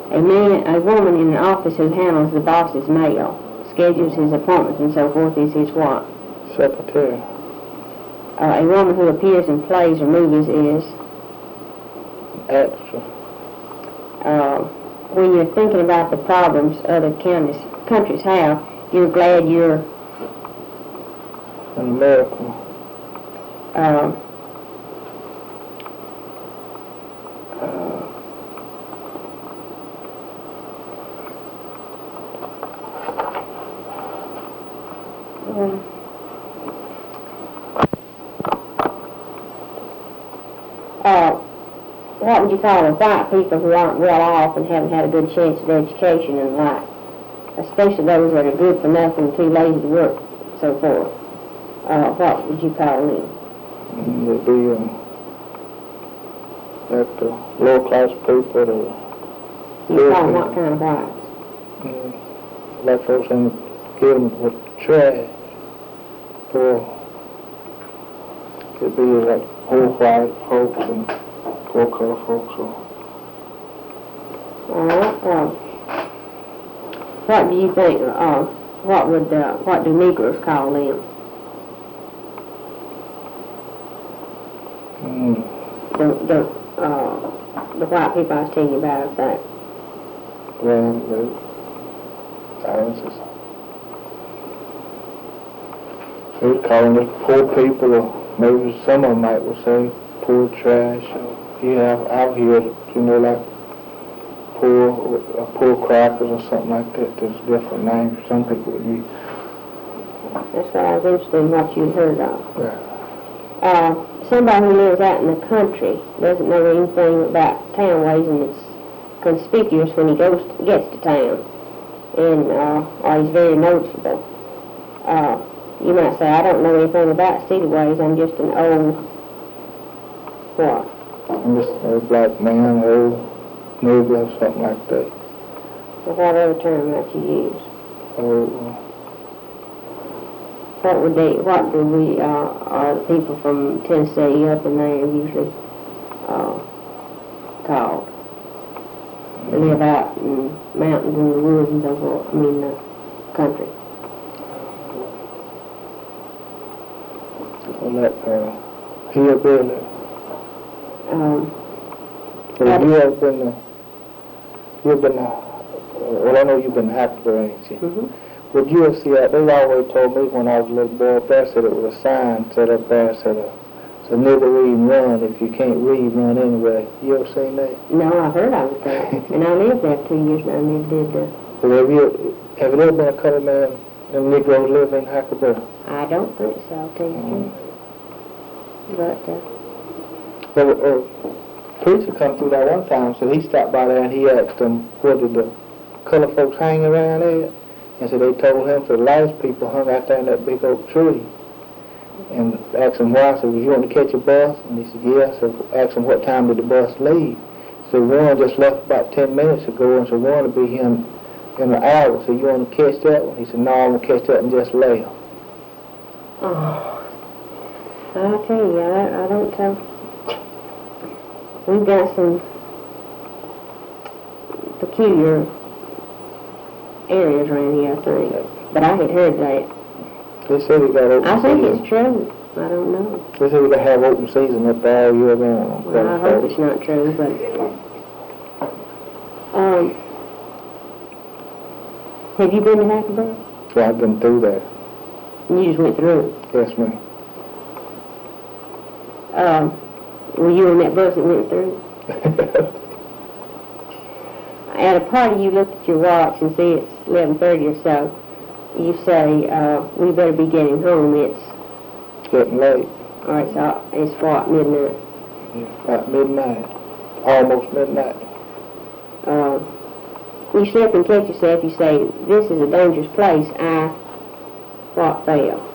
A woman in an office who handles the boss's mail, schedules his appointments and so forth is his what? Secretary. A woman who appears in plays or movies is? Extra. When you're thinking about the problems other countries have, you're glad you're An American. What would you call the white people who aren't well off and haven't had a good chance at education in life, especially those that are good for nothing, too lazy to work, so forth? What would you call them? They'd be like the lower class people. You call them what kind of whites? Like folks in give them with trash. It'd be like poor white folks and poor color folks. What do you think? What do Negroes call them? The white people I was telling you about, I think. Well, they would call them poor people, or maybe some of them might would say poor trash. I've heard, like poor crackers or something like that. There's different names some people would use. That's why I was interested in what you heard of. Yeah. Somebody who lives out in the country doesn't know anything about town ways, and it's conspicuous when he gets to town, and or he's very noticeable. You might say, I don't know anything about city ways, I'm just an old, what? I'm just an old black man, old nigger, or something like that. Well, what other term might you use? What do the people from Tennessee up in there usually called? They live out in mountains and the woods and so forth, the country. Hillbilly. Have you ever been well, I know you've been to Hackleburg, ain't you? Mm-hmm. Would you have seen that? They always told me when I was a little boy up there, said it was a sign set up there, said so nigger read and run. If you can't read, run anyway. You ever seen that? No, I've heard of it there. And I lived there 2 years and I never did that. Well, have you ever been a colored man, them Negroes live in Hackleburg? I don't think so, I'll tell you the truth. But, a preacher come through there one time, so he stopped by there and he asked them, where did the colored folks hang around there? And so they told him, so the last people hung out there in that big oak tree. And asked him why. I said, well, you want to catch a bus? And he said, yeah. So asked him, what time did the bus leave? So one just left about 10 minutes ago, and so one will be here in an hour. So you want to catch that one? He said, no, I'm going to catch that and just left. Oh, I'll tell you, I don't tell. We've got some peculiar areas around here, I think. But I had heard that. They said we got open season. I think it's true. I don't know. They said we got to have open season up there all year round. Well, I hope it's not true, but... have you been to Hackleburg? Well, I've been through that. You just went through it? Yes, ma'am. Were you on that bus that went through? At a party, you looked at your watch and see it's 11:30 or so. You say, we better be getting home. It's getting late. All right, so it's what, midnight? Yeah, about midnight. Almost midnight. You slip and catch yourself. You say, this is a dangerous place. What fell?